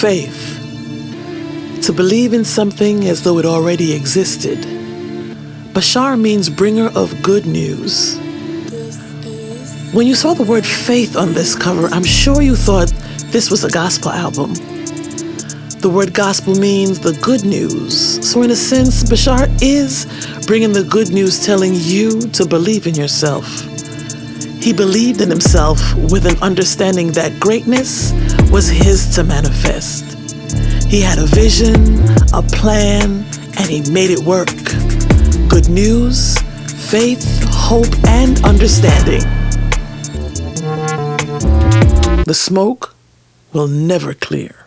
faith. To believe in something as though it already existed. Bashar means bringer of good news. When you saw the word faith on this cover, I'm sure you thought this was a gospel album. The word gospel means the good news. So in a sense, Bashar is bringing the good news, telling you to believe in yourself. He believed in himself with an understanding that greatness was his to manifest. He had a vision, a plan, and he made it work. Good news, faith, hope, and understanding. The smoke will never clear.